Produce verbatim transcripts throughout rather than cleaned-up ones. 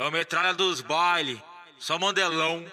É o metralha dos baile, só mandelão.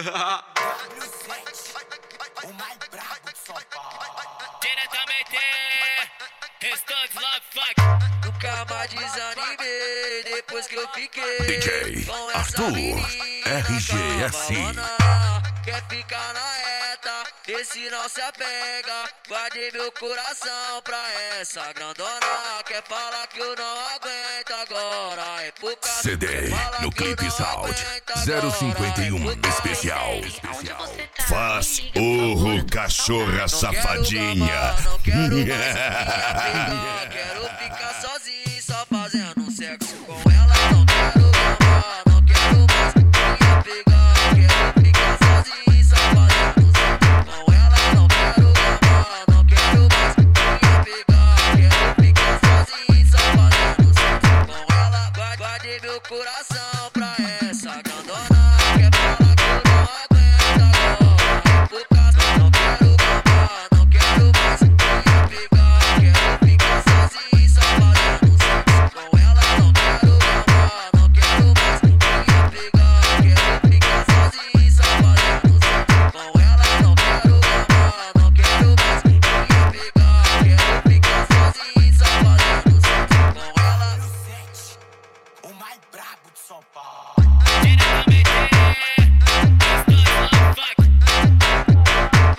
O mais brabo de São Paulo. Diretamente, Restante Love Fuck. Nunca mais desanimei depois que eu fiquei D J com essa Arthur, menina R G S. cavalona. Quer ficar na reta, esse não se apega. Guardei meu coração pra essa grandona. Quer falar que eu não aguento agora. É por causa C D que fala no que eu Clipe não Sound aguento zero agora. cinquenta e um É por causa- especial. Onde você tá? Faz Me liga, por favor. urro, cachorra Não safadinha. quero gamar, não quero mais minha pegar. Quero ficar sozinho, só fazendo sexo com ela. Não quero gamar, não quero mais minha pegar. Quero ficar sozinho, só fazendo sexo com ela. Não quero gamar, não quero mais minha pegar. Quero ficar sozinho, só fazendo sexo com ela. Guarde- Guardei meu coração pra essa grandona. Quer falar que eu não aguento agora. Por causa não quero gamar, não quero mais minha pegar. Quero ficar sozinho, só fazendo sexo com ela. Não quero gamar, não quero mais minha pegar. Quero ficar sozinho, só fazendo sexo com ela. Não quero gamar, não quero mais minha pegar. Quero ficar sozinho, só fazendo sexo com ela. O mais brabo de São Paulo. Diretamente, Restante Love Fuck.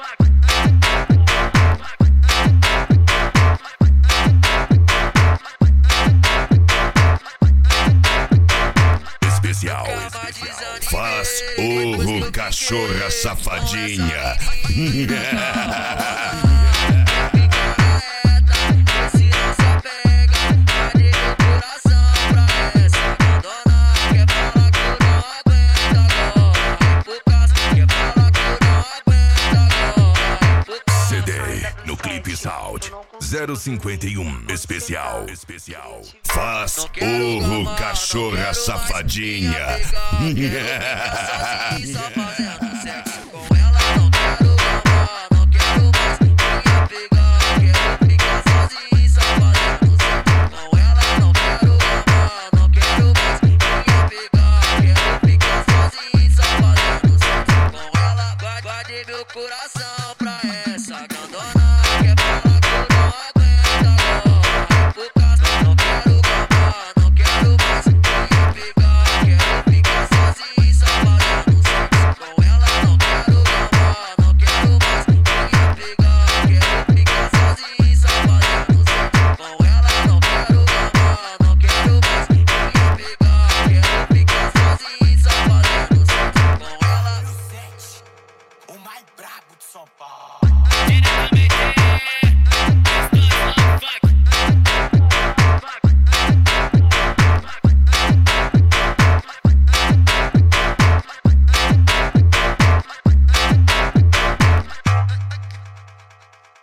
Especial, especial. Faz urro, cachorra safadinha. Esse não se apega, guardei meu coração pra essa grandona. Quer falar que eu não aguento agora. É por causa quer falar que eu não aguento agora. É por causa C D no Clipe Sound zero cinquenta e um especial. Especial. Faz urro, cachorra safadinha. Só fazendo sexo com ela. Não quero gamar, não quero mais minha pegar. Quero ficar sozinho, só fazendo sexo com ela. Não quero gamar, não quero mais minha pegar. Quero ficar sozinho, só fazendo sexo com ela. Guarde- Guardei meu coração pra essa grandona. Quer falar que eu não aguento agora. É por causa não quero gamar, não quero mais minha pegar. Quero ficar sozinho, só fazendo sexo com ela. Não quero gamar, não quero mais minha pegar. Quero ficar sozinho, só fazendo sexo com ela. Não quero gamar, não quero mais minha pegar. Quero ficar sozinho, só fazendo sexo com ela. O mais brabo de São Paulo. Diretamente,